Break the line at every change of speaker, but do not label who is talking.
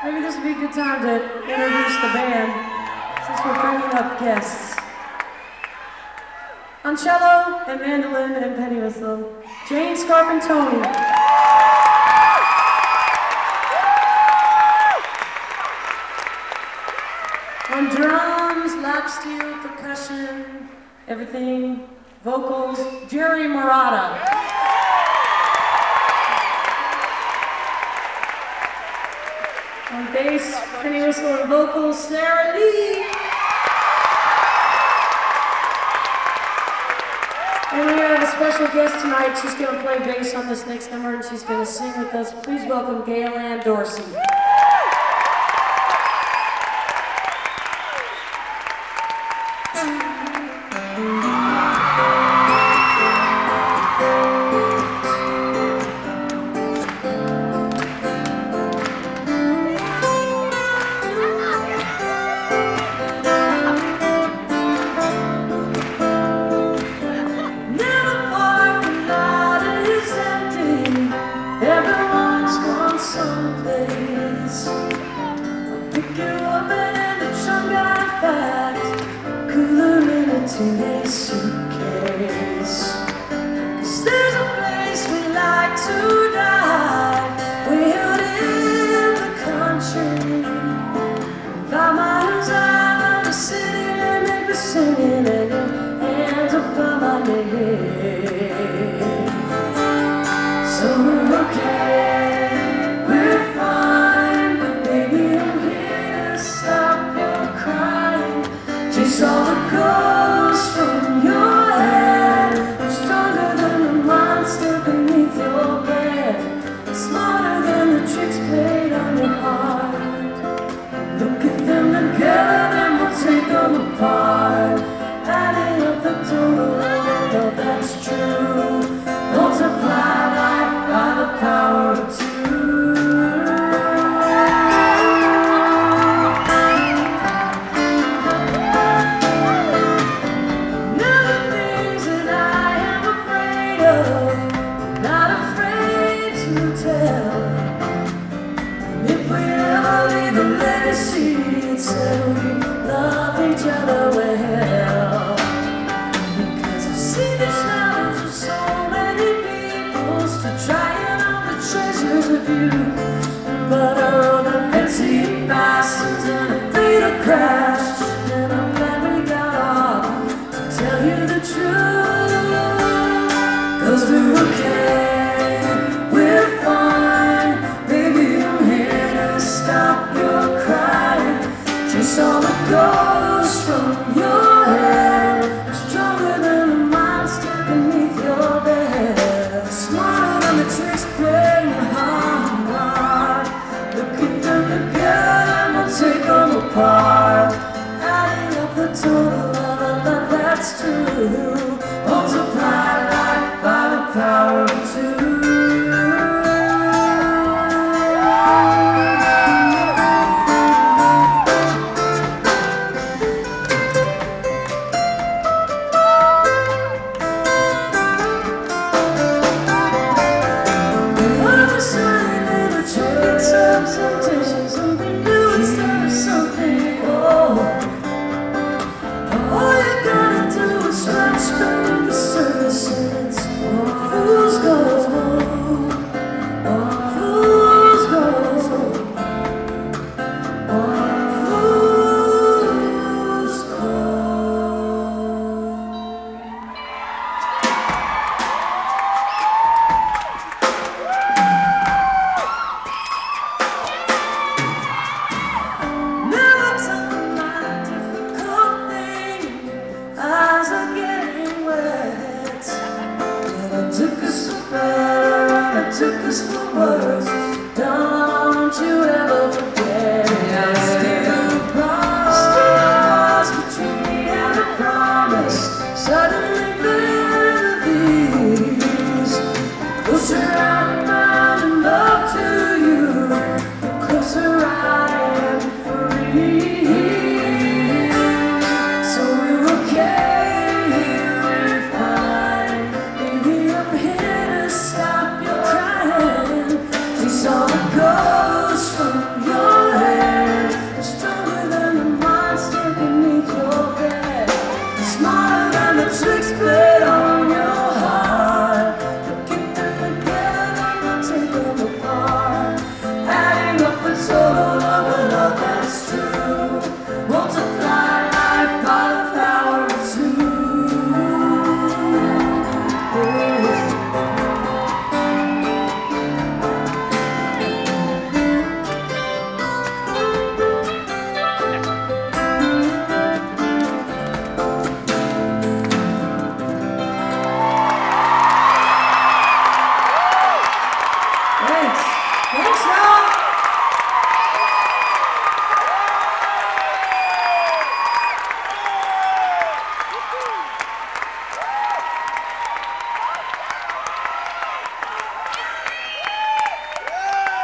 Maybe this would be a good time to introduce the band, since we're bringing up guests. On cello and mandolin and penny whistle, Jane Scarpintoni. On drums, lap steel, percussion, everything, vocals, Jerry Murata. On bass, penny whistle and vocals, Sarah Lee. And we have a special guest tonight. She's going to play bass on this next number and she's going to sing with us. Please welcome Gail Ann Dorsey.
A suitcase, 'cause there's a place we like to dive, way out in the country, 5 miles out of the city, and make me singing and your hands above my head. So we're okay, we're fine, but baby I'm here to stop your crying, chase all the ghosts from your head. I'm stronger than the monster beneath your bed, smarter than the tricks played on your heart. Look at them together, then we'll take them apart, adding up the total of all that's true. Multiply life by the power of 2. Not afraid to tell. If we ever leave a legacy, it's that we love each other well. Because I've seen the shadows of so many peoples to trying all the treasures of you, but I rode the fancy bastards and a beta crash, and I'm glad we got off to tell you the truth. 'Cause we're okay, we're fine, baby I'm here to stop your crying, chase all the ghosts from your head. I'm stronger than a monster beneath your bed, smarter than the tricks playing your heart. Look at them together and we'll take them apart, adding up the total of a love that's true.